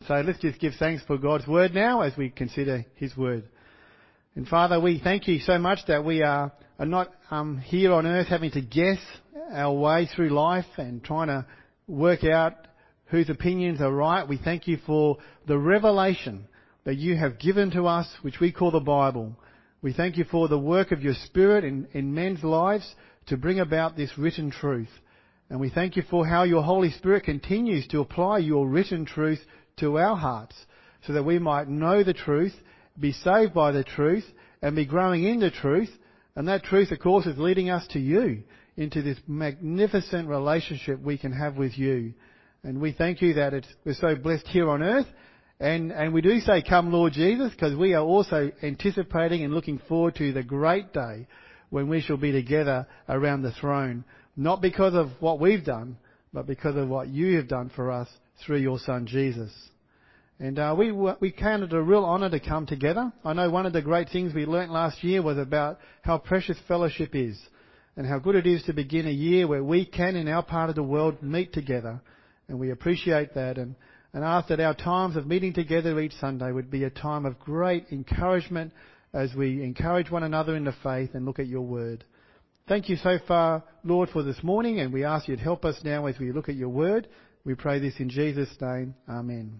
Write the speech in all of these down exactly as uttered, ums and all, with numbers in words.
So let's just give thanks for God's word now as we consider his word. And Father, we thank you so much that we are, are not um, here on earth having to guess our way through life and trying to work out whose opinions are right. We thank you for the revelation that you have given to us, which we call the Bible. We thank you for the work of your Spirit in, in men's lives to bring about this written truth. And we thank you for how your Holy Spirit continues to apply your written truth to our hearts so that we might know the truth, be saved by the truth, and be growing in the truth. And that truth, of course, is leading us to you, into this magnificent relationship we can have with you. And we thank you that it's, we're so blessed here on earth. And, and we do say, come Lord Jesus, because we are also anticipating and looking forward to the great day when we shall be together around the throne. Not because of what we've done, but because of what you have done for us through your Son Jesus. And uh, we we counted it a real honour to come together. I know one of the great things we learnt last year was about how precious fellowship is and how good it is to begin a year where we can, in our part of the world, meet together. And we appreciate that and, and ask that our times of meeting together each Sunday would be a time of great encouragement as we encourage one another in the faith and look at your word. Thank you so far, Lord, for this morning, and we ask you to help us now as we look at your word. We pray this in Jesus' name. Amen.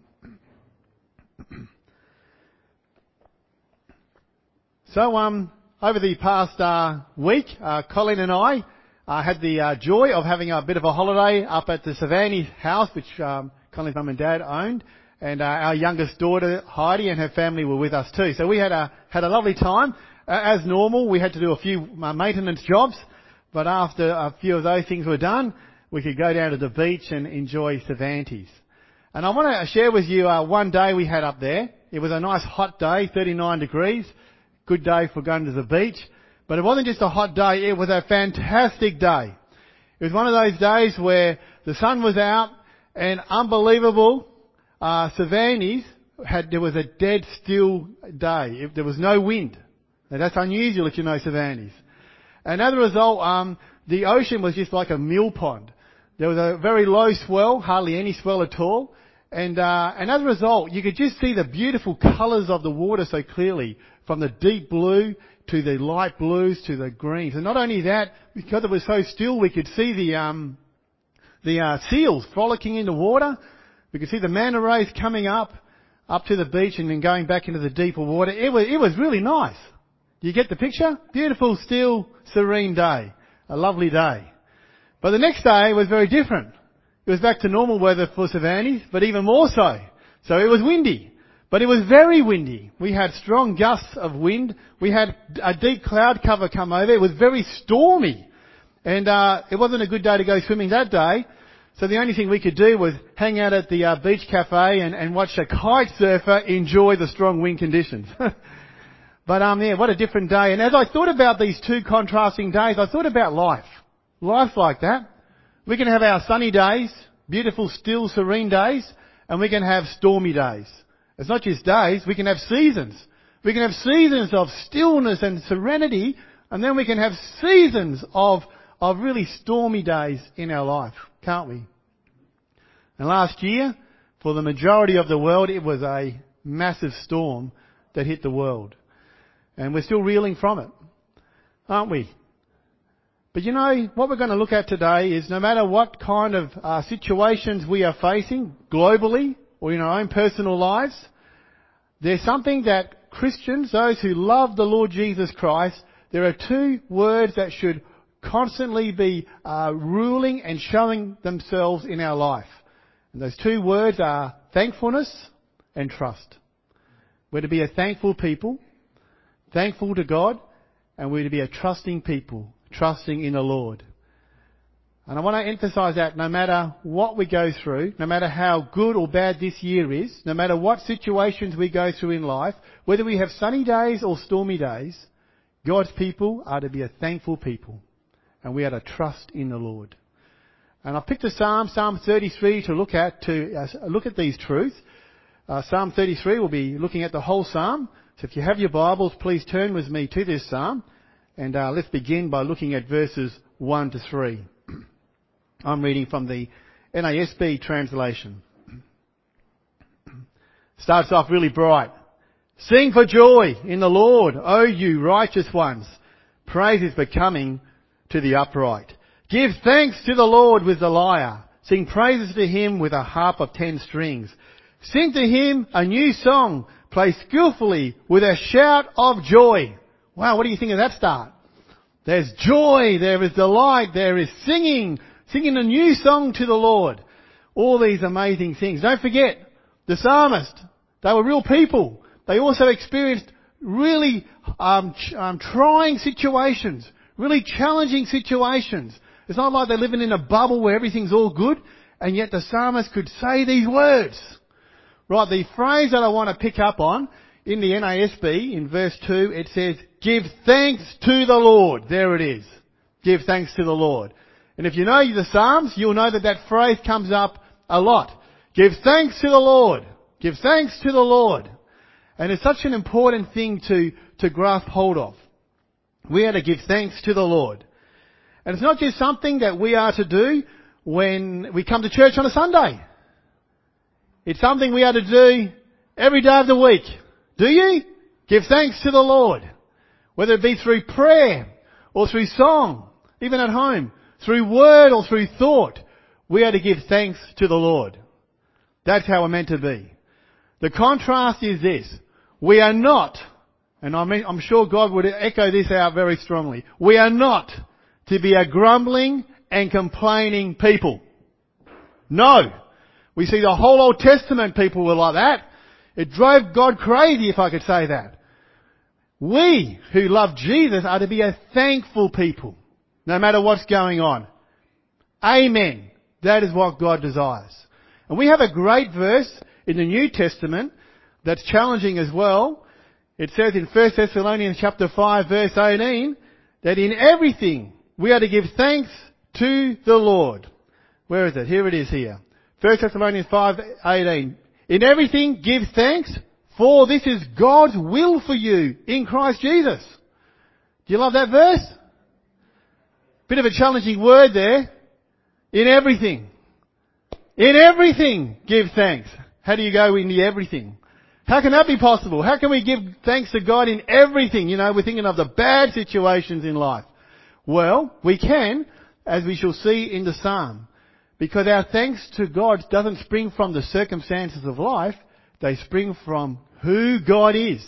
So, um, over the past uh, week, uh, Colin and I uh, had the uh, joy of having a bit of a holiday up at the Savani house, which um, Colin's mum and dad owned, and uh, our youngest daughter Heidi and her family were with us too. So we had a had a lovely time. Uh, as normal, we had to do a few uh, maintenance jobs, but after a few of those things were done, we could go down to the beach and enjoy Cervantes. And I want to share with you uh, one day we had up there. It was a nice hot day, thirty-nine degrees. Good day for going to the beach. But it wasn't just a hot day, it was a fantastic day. It was one of those days where the sun was out and unbelievable, uh, Cervantes had, there was a dead still day. If there was no wind. Now that's unusual if you know Cervantes. And as a result, um, the ocean was just like a mill pond. There was a very low swell, hardly any swell at all. And, uh, and as a result, you could just see the beautiful colours of the water so clearly, from the deep blue to the light blues to the greens. And not only that, because it was so still, we could see the, um, the, uh, seals frolicking in the water. We could see the manta rays coming up, up to the beach and then going back into the deeper water. It was, it was really nice. Do you get the picture? Beautiful, still, serene day. A lovely day. But the next day was very different. It was back to normal weather for Cervantes, but even more so. So it was windy. But it was very windy. We had strong gusts of wind. We had a deep cloud cover come over. It was very stormy. And uh, it wasn't a good day to go swimming that day. So the only thing we could do was hang out at the uh, beach cafe and, and watch a kite surfer enjoy the strong wind conditions. But um, yeah, what a different day. And as I thought about these two contrasting days, I thought about life. Life's like that. We can have our sunny days, beautiful, still, serene days, and we can have stormy days. It's not just days, we can have seasons. We can have seasons of stillness and serenity, and then we can have seasons of, of really stormy days in our life, can't we? And last year, for the majority of the world, it was a massive storm that hit the world. And we're still reeling from it, aren't we? But you know, what we're going to look at today is no matter what kind of uh, situations we are facing globally or in our own personal lives, there's something that Christians, those who love the Lord Jesus Christ, there are two words that should constantly be uh, ruling and showing themselves in our life. And those two words are thankfulness and trust. We're to be a thankful people, thankful to God, and we're to be a trusting people, trusting in the Lord. And I want to emphasise that no matter what we go through, no matter how good or bad this year is, no matter what situations we go through in life, whether we have sunny days or stormy days, God's people are to be a thankful people. And we are to trust in the Lord. And I picked a psalm, Psalm thirty-three, to look at, to uh, look at these truths. Uh, Psalm thirty-three, we'll be looking at the whole psalm. So if you have your Bibles, please turn with me to this psalm. And uh, let's begin by looking at verses one to three. I'm reading from the N A S B translation. Starts off really bright. Sing for joy in the Lord, O you righteous ones. Praise is becoming to the upright. Give thanks to the Lord with the lyre. Sing praises to him with a harp of ten strings. Sing to him a new song. Play skillfully with a shout of joy. Wow, what do you think of that start? There's joy, there is delight, there is singing, singing a new song to the Lord. All these amazing things. Don't forget, the psalmist, they were real people. They also experienced really um, ch- um, trying situations, really challenging situations. It's not like they're living in a bubble where everything's all good, and yet the psalmist could say these words. Right, the phrase that I want to pick up on, in the N A S B, in verse two, it says, give thanks to the Lord. There it is. Give thanks to the Lord. And if you know the Psalms, you'll know that that phrase comes up a lot. Give thanks to the Lord. Give thanks to the Lord. And it's such an important thing to, to grasp hold of. We are to give thanks to the Lord. And it's not just something that we are to do when we come to church on a Sunday. It's something we are to do every day of the week. Do you? Give thanks to the Lord. Whether it be through prayer or through song, even at home, through word or through thought, we are to give thanks to the Lord. That's how we're meant to be. The contrast is this. We are not, and I mean, I'm sure God would echo this out very strongly, we are not to be a grumbling and complaining people. No. We see the whole Old Testament people were like that. It drove God crazy, if I could say that. We who love Jesus are to be a thankful people, no matter what's going on. Amen. That is what God desires. And we have a great verse in the New Testament that's challenging as well. It says in First Thessalonians chapter five verse eighteen that in everything we are to give thanks to the Lord. Where is it? Here it is here. First Thessalonians five eighteen. In everything give thanks, for this is God's will for you in Christ Jesus. Do you love that verse? Bit of a challenging word there. In everything. In everything give thanks. How do you go in the everything? How can that be possible? How can we give thanks to God in everything? You know, we're thinking of the bad situations in life. Well, we can, as we shall see in the Psalm. Because our thanks to God doesn't spring from the circumstances of life. They spring from who God is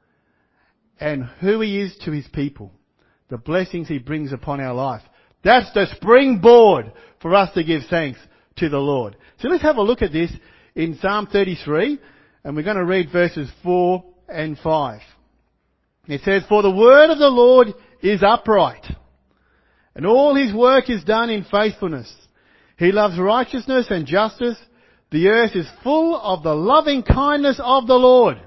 and who He is to His people. The blessings He brings upon our life. That's the springboard for us to give thanks to the Lord. So let's have a look at this in Psalm thirty-three, and we're going to read verses four and five. It says, for the word of the Lord is upright, and all His work is done in faithfulness. He loves righteousness and justice. The earth is full of the loving kindness of the Lord.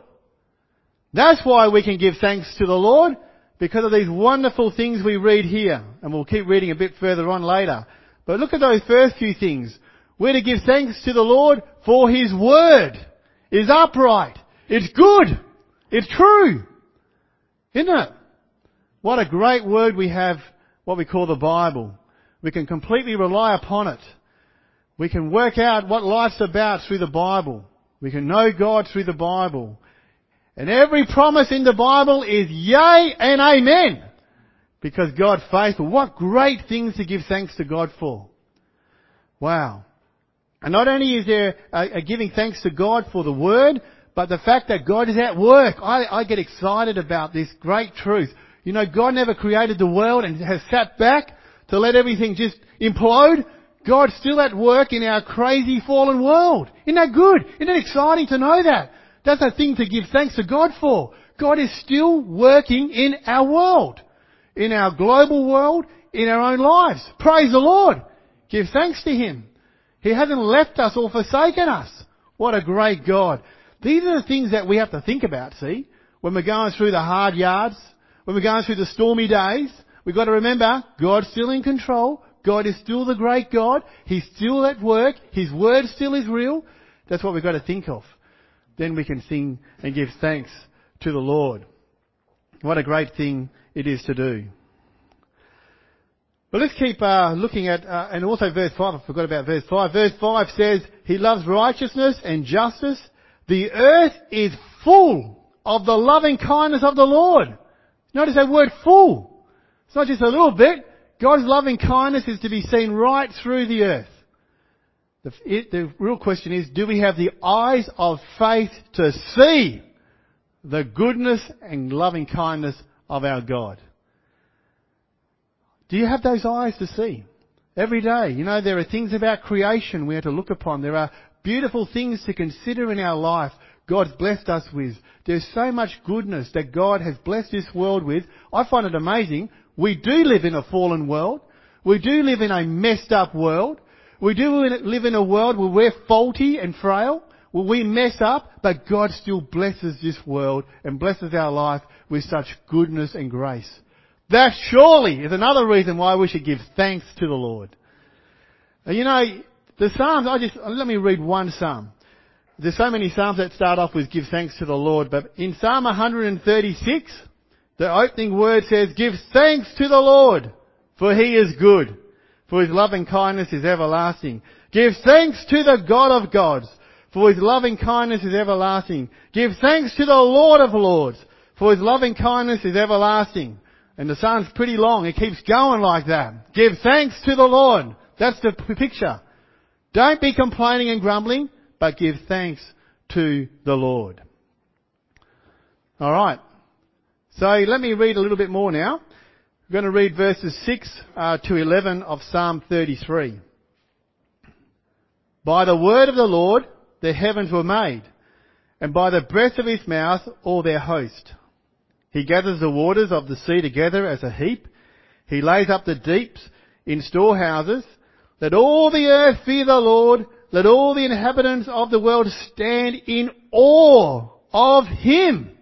That's why we can give thanks to the Lord, because of these wonderful things we read here. And we'll keep reading a bit further on later. But look at those first few things. We're to give thanks to the Lord for His word is upright. It's good. It's true. Isn't it? What a great word we have, what we call the Bible. We can completely rely upon it. We can work out what life's about through the Bible. We can know God through the Bible. And every promise in the Bible is yea and amen. Because God's faithful. What great things to give thanks to God for. Wow. And not only is there a, a giving thanks to God for the Word, but the fact that God is at work. I, I get excited about this great truth. You know, God never created the world and has sat back to let everything just implode. God's still at work in our crazy fallen world. Isn't that good? Isn't it exciting to know that? That's a thing to give thanks to God for. God is still working in our world. In our global world, in our own lives. Praise the Lord. Give thanks to Him. He hasn't left us or forsaken us. What a great God. These are the things that we have to think about, see? When we're going through the hard yards, when we're going through the stormy days, we've got to remember, God's still in control. God is still the great God. He's still at work. His word still is real. That's what we've got to think of. Then we can sing and give thanks to the Lord. What a great thing it is to do. But let's keep uh, looking at, uh, and also verse five, I forgot about verse five. Verse five says, He loves righteousness and justice. The earth is full of the loving kindness of the Lord. Notice that word full. It's not just a little bit. God's loving kindness is to be seen right through the earth. The, it, the real question is, do we have the eyes of faith to see the goodness and loving kindness of our God? Do you have those eyes to see? Every day, you know, there are things about creation we have to look upon. There are beautiful things to consider in our life God's blessed us with. There's so much goodness that God has blessed this world with. I find it amazing. We do live in a fallen world. We do live in a messed up world. We do live in a world where we're faulty and frail, where we mess up, but God still blesses this world and blesses our life with such goodness and grace. That surely is another reason why we should give thanks to the Lord. You know, the Psalms, I just, let me read one Psalm. There's so many Psalms that start off with give thanks to the Lord, but in Psalm one thirty-six, the opening word says, give thanks to the Lord, for He is good, for His loving kindness is everlasting. Give thanks to the God of gods, for His loving kindness is everlasting. Give thanks to the Lord of lords, for His loving kindness is everlasting. And the psalm's pretty long. It keeps going like that. Give thanks to the Lord. That's the picture. Don't be complaining and grumbling, but give thanks to the Lord. All right. So let me read a little bit more now. I'm going to read verses six uh, to eleven of Psalm thirty-three. By the word of the Lord the heavens were made, and by the breath of His mouth all their host. He gathers the waters of the sea together as a heap. He lays up the deeps in storehouses. Let all the earth fear the Lord. Let all the inhabitants of the world stand in awe of Him.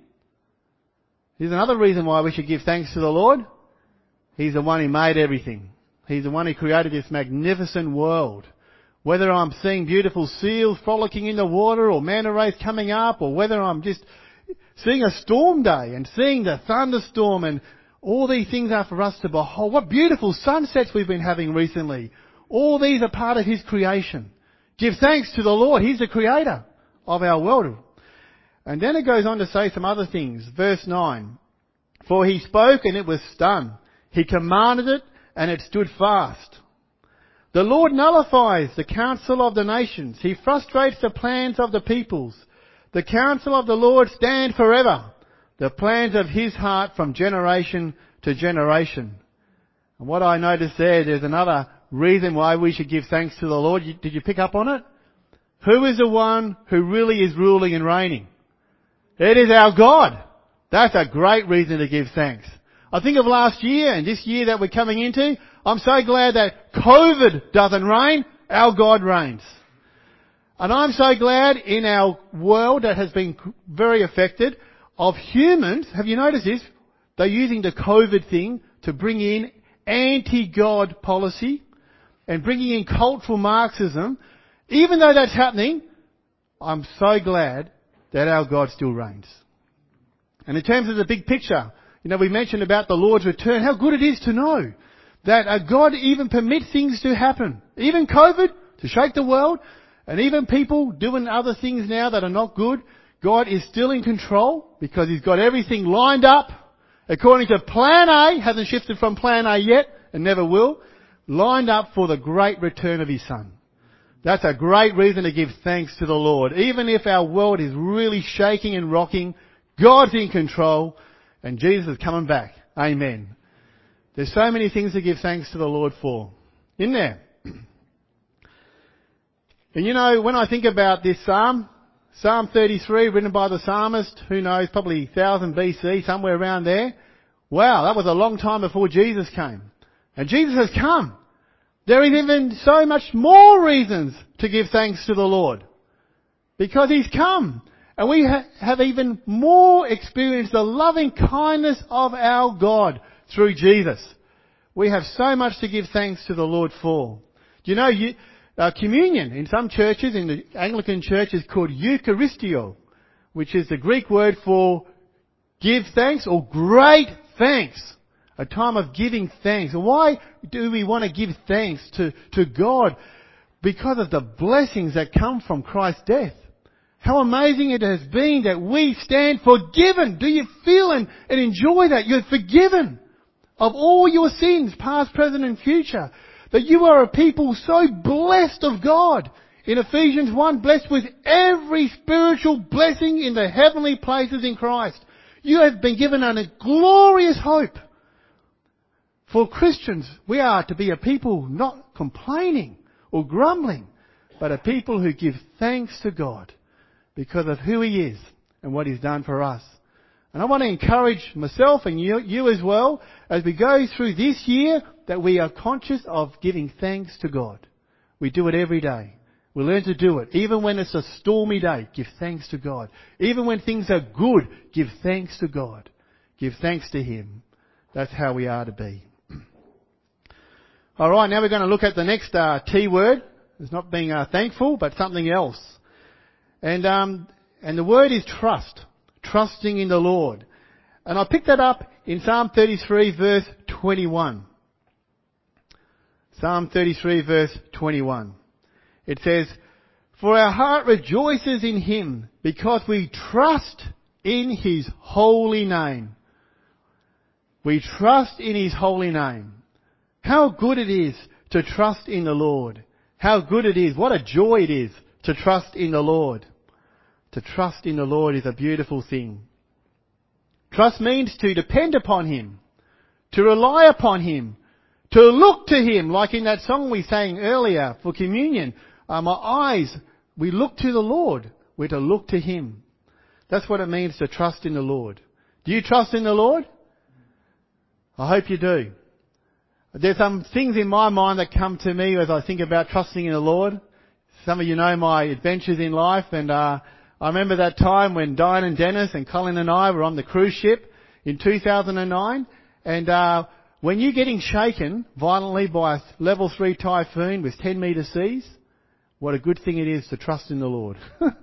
Here's another reason why we should give thanks to the Lord. He's the one who made everything. He's the one who created this magnificent world. Whether I'm seeing beautiful seals frolicking in the water or manta rays coming up, or whether I'm just seeing a storm day and seeing the thunderstorm, and all these things are for us to behold. What beautiful sunsets we've been having recently. All these are part of His creation. Give thanks to the Lord. He's the creator of our world. And then it goes on to say some other things. Verse nine. For He spoke and it was done. He commanded it and it stood fast. The Lord nullifies the counsel of the nations. He frustrates the plans of the peoples. The counsel of the Lord stand forever, the plans of His heart from generation to generation. And what I noticed there, there's another reason why we should give thanks to the Lord. Did you pick up on it? Who is the one who really is ruling and reigning? It is our God. That's a great reason to give thanks. I think of last year and this year that we're coming into. I'm so glad that COVID doesn't reign. Our God reigns. And I'm so glad in our world that has been very affected of humans. Have you noticed this? They're using the COVID thing to bring in anti-God policy and bringing in cultural Marxism. Even though that's happening, I'm so glad that our God still reigns. And in terms of the big picture, you know, we mentioned about the Lord's return. How good it is to know that uh, God even permits things to happen. Even COVID, to shake the world. And even people doing other things now that are not good, God is still in control because He's got everything lined up according to plan A, hasn't shifted from plan A yet and never will, lined up for the great return of His Son. That's a great reason to give thanks to the Lord. Even if our world is really shaking and rocking, God's in control and Jesus is coming back. Amen. There's so many things to give thanks to the Lord for. Isn't there? And you know, when I think about this psalm, Psalm thirty-three, written by the psalmist, who knows, probably one thousand B C, somewhere around there. Wow, that was a long time before Jesus came. And Jesus has come. There is even so much more reasons to give thanks to the Lord. Because He's come. And we ha- have even more experienced the loving kindness of our God through Jesus. We have so much to give thanks to the Lord for. Do you know, you, uh, communion in some churches, in the Anglican Church, is called Eucharistio, which is the Greek word for give thanks or great thanks. A time of giving thanks. And why do we want to give thanks to, to God? Because of the blessings that come from Christ's death. How amazing it has been that we stand forgiven. Do you feel and, and enjoy that? You're forgiven of all your sins, past, present and future. That you are a people so blessed of God. In Ephesians one, blessed with every spiritual blessing in the heavenly places in Christ. You have been given a glorious hope. For Christians, we are to be a people not complaining or grumbling, but a people who give thanks to God because of who He is and what He's done for us. And I want to encourage myself and you, you as well, as we go through this year, that we are conscious of giving thanks to God. We do it every day. We learn to do it. Even when it's a stormy day, give thanks to God. Even when things are good, give thanks to God. Give thanks to Him. That's how we are to be. All right, now we're going to look at the next uh, T word. It's not being uh, thankful, but something else. And um, and the word is trust. Trusting in the Lord. And I picked that up in Psalm thirty-three, verse twenty-one. Psalm thirty-three, verse twenty-one. It says, "For our heart rejoices in Him, because we trust in His holy name." We trust in His holy name. How good it is to trust in the Lord. How good it is, what a joy it is to trust in the Lord. To trust in the Lord is a beautiful thing. Trust means to depend upon Him, to rely upon Him, to look to Him, like in that song we sang earlier for communion. Uh, my eyes, we look to the Lord. We're to look to Him. That's what it means to trust in the Lord. Do you trust in the Lord? I hope you do. There's some things in my mind that come to me as I think about trusting in the Lord. Some of you know my adventures in life, and uh, I remember that time when Diane and Dennis and Colin and I were on the cruise ship in two thousand nine, and uh, when you're getting shaken violently by a level three typhoon with ten metre seas, what a good thing it is to trust in the Lord.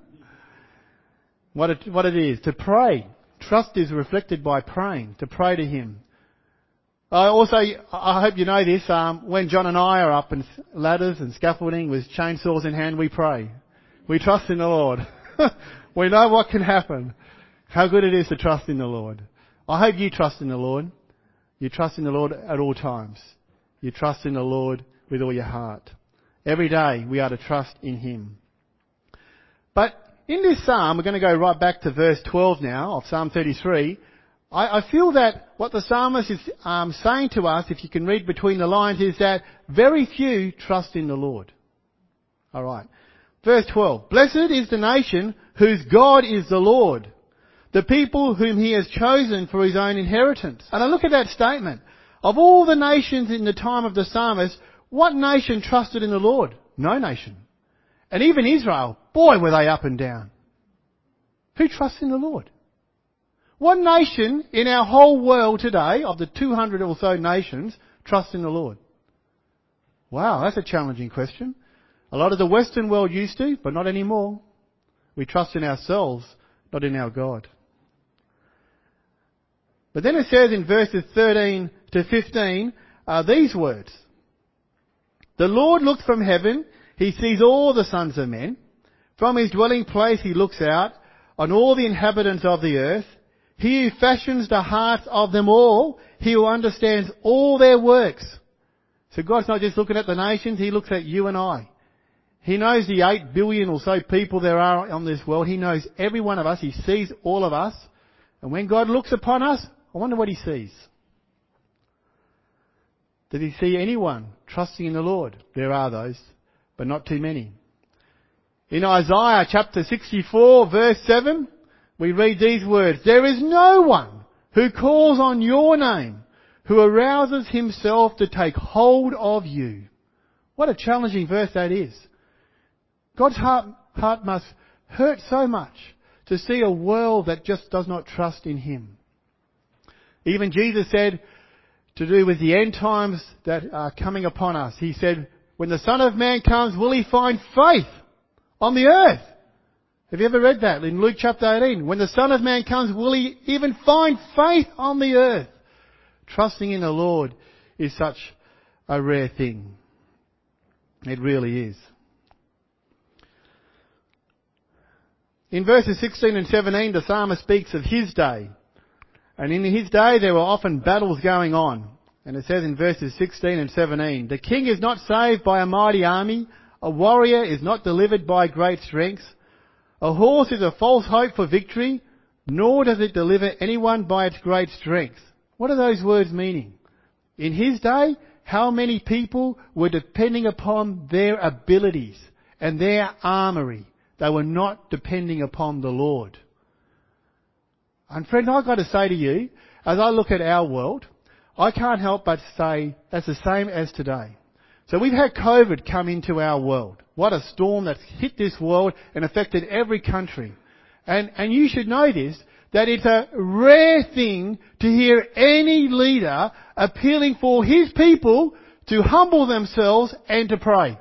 what, it, what it is to pray. Trust is reflected by praying, to pray to Him. I also, I hope you know this, um, when John and I are up in ladders and scaffolding with chainsaws in hand, we pray. We trust in the Lord. We know what can happen. How good it is to trust in the Lord. I hope you trust in the Lord. You trust in the Lord at all times. You trust in the Lord with all your heart. Every day we are to trust in Him. But in this psalm, we're going to go right back to verse twelve now of Psalm thirty-three. I, I feel that what the psalmist is um, saying to us, if you can read between the lines, is that very few trust in the Lord. All right. Verse twelve. "Blessed is the nation whose God is the Lord, the people whom He has chosen for His own inheritance." And I look at that statement. Of all the nations in the time of the psalmist, what nation trusted in the Lord? No nation. And even Israel, boy, were they up and down. Who trusts in the Lord? What nation in our whole world today, of the two hundred or so nations, trusts in the Lord? Wow, that's a challenging question. A lot of the Western world used to, but not anymore. We trust in ourselves, not in our God. But then it says in verses thirteen to fifteen, uh, these words. "The Lord looks from heaven, He sees all the sons of men. From His dwelling place He looks out on all the inhabitants of the earth. He who fashions the hearts of them all, He who understands all their works." So God's not just looking at the nations, He looks at you and I. He knows the eight billion or so people there are on this world. He knows every one of us. He sees all of us. And when God looks upon us, I wonder what He sees. Does He see anyone trusting in the Lord? There are those, but not too many. In Isaiah chapter sixty-four, verse seven, we read these words. "There is no one who calls on your name, who arouses himself to take hold of you." What a challenging verse that is. God's heart, heart must hurt so much to see a world that just does not trust in Him. Even Jesus said, to do with the end times that are coming upon us, He said, when the Son of Man comes, will He find faith on the earth? Have you ever read that in Luke chapter eighteen? When the Son of Man comes, will He even find faith on the earth? Trusting in the Lord is such a rare thing. It really is. In verses sixteen and seventeen, the psalmist speaks of his day. And in his day, there were often battles going on. And it says in verses sixteen and seventeen, "The king is not saved by a mighty army. A warrior is not delivered by great strength. A horse is a false hope for victory, nor does it deliver anyone by its great strength." What are those words meaning? In his day, how many people were depending upon their abilities and their armoury? They were not depending upon the Lord. And friend, I've got to say to you, as I look at our world, I can't help but say that's the same as today. So we've had COVID come into our world. What a storm that's hit this world and affected every country. And, and you should know this, that it's a rare thing to hear any leader appealing for his people to humble themselves and to pray.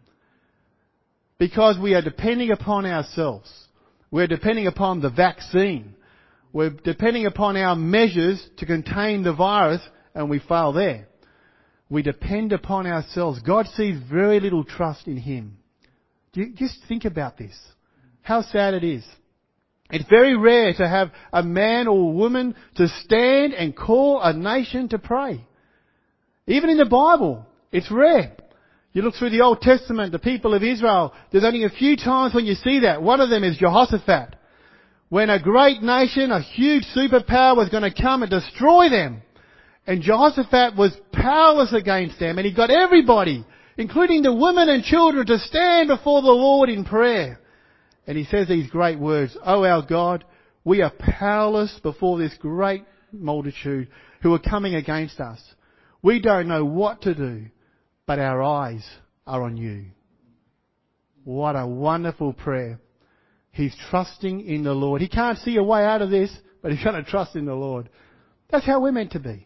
Because we are depending upon ourselves. We're depending upon the vaccine. We're depending upon our measures to contain the virus, and we fail there. We depend upon ourselves. God sees very little trust in Him. Do you, just think about this. How sad it is. It's very rare to have a man or woman to stand and call a nation to pray. Even in the Bible, it's rare. You look through the Old Testament, the people of Israel, there's only a few times when you see that. One of them is Jehoshaphat. When a great nation, a huge superpower was going to come and destroy them. And Jehoshaphat was powerless against them. And he got everybody, including the women and children, to stand before the Lord in prayer. And he says these great words, "Oh our God, we are powerless before this great multitude who are coming against us. We don't know what to do, but our eyes are on you." What a wonderful prayer. He's trusting in the Lord. He can't see a way out of this, but he's going to trust in the Lord. That's how we're meant to be.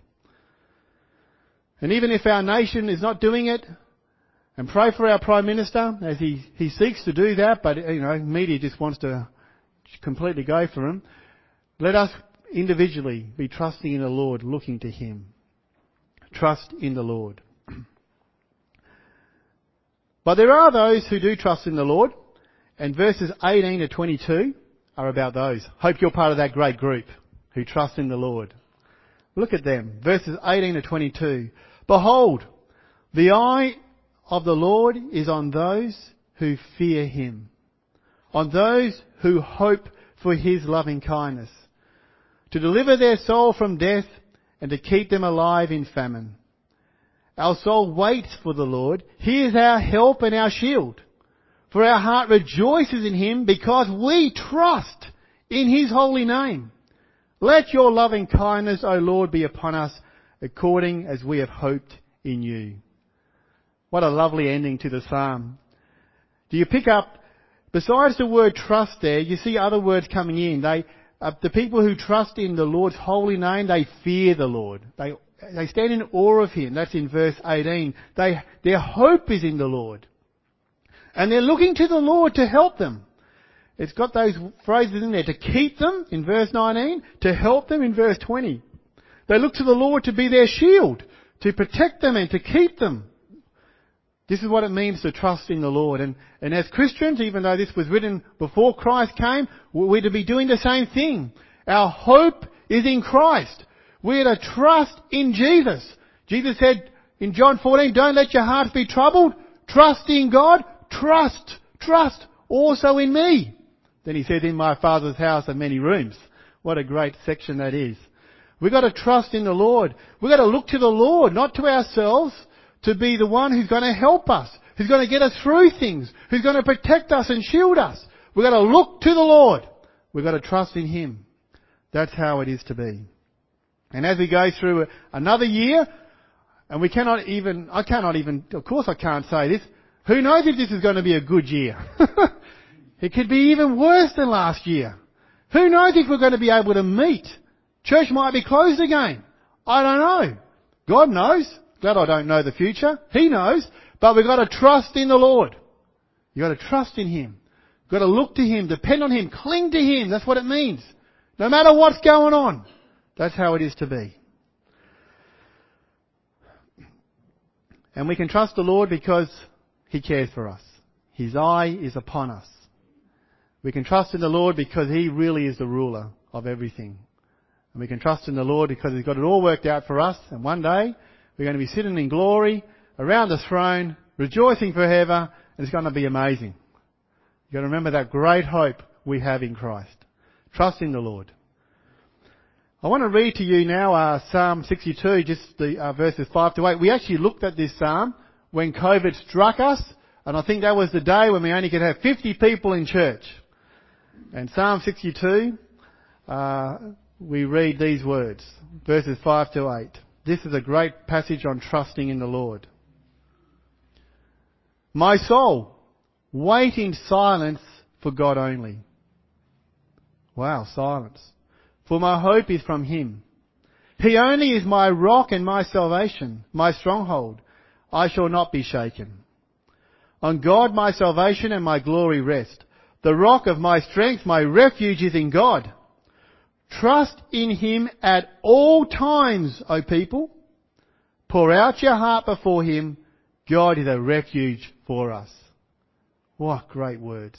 And even if our nation is not doing it, and pray for our Prime Minister as he, he seeks to do that, but you know, media just wants to completely go for him. Let us individually be trusting in the Lord, looking to Him. Trust in the Lord. But there are those who do trust in the Lord, and verses eighteen to twenty-two are about those. Hope you're part of that great group who trust in the Lord. Look at them. Verses eighteen to twenty-two. "Behold, the eye of the Lord is on those who fear Him, on those who hope for His loving kindness, to deliver their soul from death and to keep them alive in famine. Our soul waits for the Lord. He is our help and our shield. For our heart rejoices in Him because we trust in His holy name. Let your loving kindness, O Lord, be upon us according as we have hoped in you." What a lovely ending to the psalm. Do you pick up, besides the word trust there, you see other words coming in. They, uh, the people who trust in the Lord's holy name, they fear the Lord. They, they stand in awe of Him. That's in verse eighteen. They, their hope is in the Lord. And they're looking to the Lord to help them. It's got those phrases in there, to keep them in verse nineteen, to help them in verse twenty. They look to the Lord to be their shield, to protect them and to keep them. This is what it means to trust in the Lord. And, and as Christians, even though this was written before Christ came, we're to be doing the same thing. Our hope is in Christ. We're to trust in Jesus. Jesus said in John fourteen, "Don't let your hearts be troubled. Trust in God. Trust, trust also in me." Then He said, "In my Father's house are many rooms." What a great section that is. We've got to trust in the Lord. We've got to look to the Lord, not to ourselves, to be the one who's going to help us, who's going to get us through things, who's going to protect us and shield us. We've got to look to the Lord. We've got to trust in Him. That's how it is to be. And as we go through another year, and we cannot even, I cannot even, of course I can't say this, who knows if this is going to be a good year? It could be even worse than last year. Who knows if we're going to be able to meet? Church might be closed again. I don't know. God knows. Glad I don't know the future. He knows. But we've got to trust in the Lord. You've got to trust in Him. You've got to look to Him, depend on Him, cling to Him. That's what it means. No matter what's going on. That's how it is to be. And we can trust the Lord because He cares for us. His eye is upon us. We can trust in the Lord because He really is the ruler of everything. And we can trust in the Lord because He's got it all worked out for us. And one day we're going to be sitting in glory around the throne, rejoicing forever, and it's going to be amazing. You've got to remember that great hope we have in Christ. Trust in the Lord. I want to read to you now uh, Psalm sixty-two, just the uh, verses five to eight. We actually looked at this psalm when COVID struck us, and I think that was the day when we only could have fifty people in church. And Psalm sixty-two, uh, we read these words, verses five to eight. This is a great passage on trusting in the Lord. My soul, wait in silence for God only. Wow, silence. For my hope is from Him. He only is my rock and my salvation, my stronghold. I shall not be shaken. On God my salvation and my glory rest. The rock of my strength, my refuge is in God. Trust in Him at all times, O people. Pour out your heart before Him. God is a refuge for us. What great words.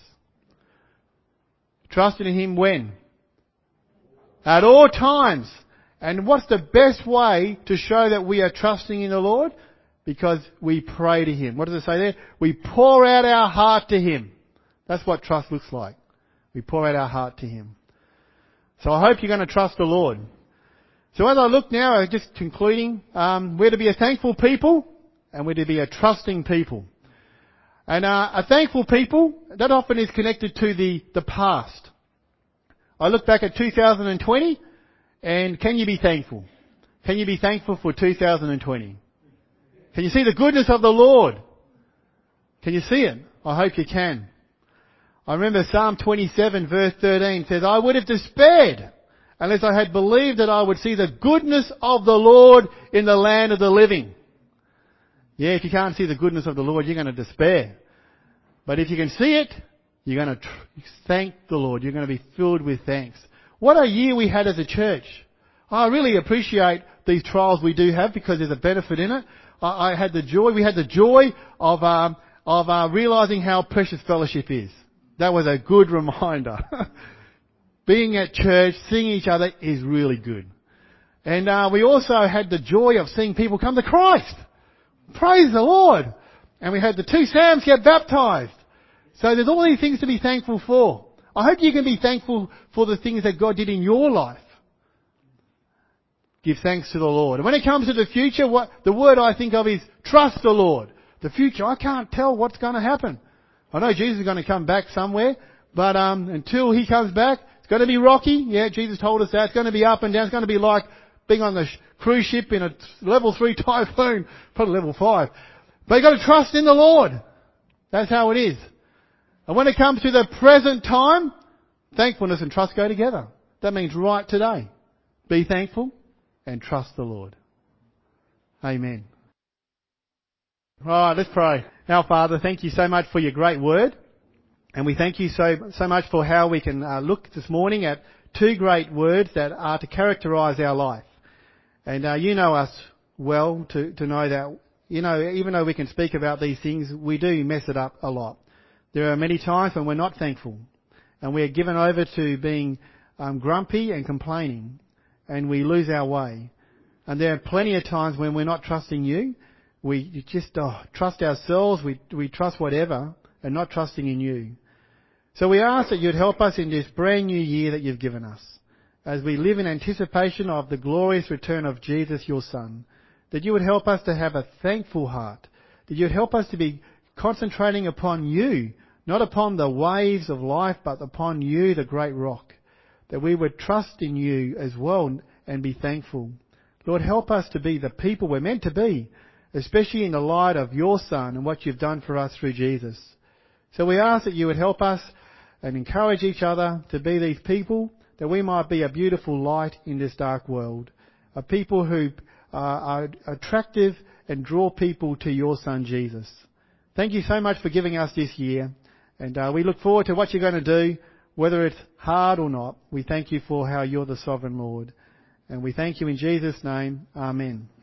Trust in Him when? At all times. And what's the best way to show that we are trusting in the Lord? Because we pray to Him. What does it say there? We pour out our heart to Him. That's what trust looks like. We pour out our heart to Him. So I hope you're going to trust the Lord. So as I look now, just concluding, um, we're to be a thankful people and we're to be a trusting people. And uh, a thankful people, that often is connected to the, the past. I look back at two thousand twenty, and can you be thankful? Can you be thankful for two thousand twenty? Can you see the goodness of the Lord? Can you see it? I hope you can. I remember Psalm twenty-seven verse thirteen says, I would have despaired unless I had believed that I would see the goodness of the Lord in the land of the living. Yeah, if you can't see the goodness of the Lord, you're going to despair. But if you can see it, you're going to tr- thank the Lord. You're going to be filled with thanks. What a year we had as a church. I really appreciate these trials we do have because there's a benefit in it. I, I had the joy, we had the joy of, um, of uh, realising how precious fellowship is. That was a good reminder. Being at church, seeing each other is really good. And uh, we also had the joy of seeing people come to Christ. Praise the Lord. And we had the two Sams get baptised. So there's all these things to be thankful for. I hope you can be thankful for the things that God did in your life. Give thanks to the Lord. And when it comes to the future, what the word I think of is trust the Lord. The future, I can't tell what's going to happen. I know Jesus is going to come back somewhere, but um, until He comes back, it's going to be rocky. Yeah, Jesus told us that. It's going to be up and down. It's going to be like being on the sh- cruise ship in a level three typhoon, probably level five. But you've got to trust in the Lord. That's how it is. And when it comes to the present time, thankfulness and trust go together. That means right today. Be thankful and trust the Lord. Amen. All right, let's pray. Our Father, thank you so much for your great word. And we thank you so so much for how we can uh, look this morning at two great words that are to characterise our life. And uh, you know us well to, to know that, you know, even though we can speak about these things, we do mess it up a lot. There are many times when we're not thankful. And we're given over to being um, grumpy and complaining. And we lose our way. And there are plenty of times when we're not trusting you. We just oh, trust ourselves, we we trust whatever, and not trusting in you. So we ask that you'd help us in this brand new year that you've given us, as we live in anticipation of the glorious return of Jesus, your Son, that you would help us to have a thankful heart, that you'd help us to be concentrating upon you, not upon the waves of life, but upon you, the great rock, that we would trust in you as well and be thankful. Lord, help us to be the people we're meant to be, especially in the light of your Son and what you've done for us through Jesus. So we ask that you would help us and encourage each other to be these people, that we might be a beautiful light in this dark world, a people who are attractive and draw people to your Son Jesus. Thank you so much for giving us this year, and uh, we look forward to what you're going to do, whether it's hard or not. We thank you for how you're the sovereign Lord, and we thank you in Jesus' name. Amen.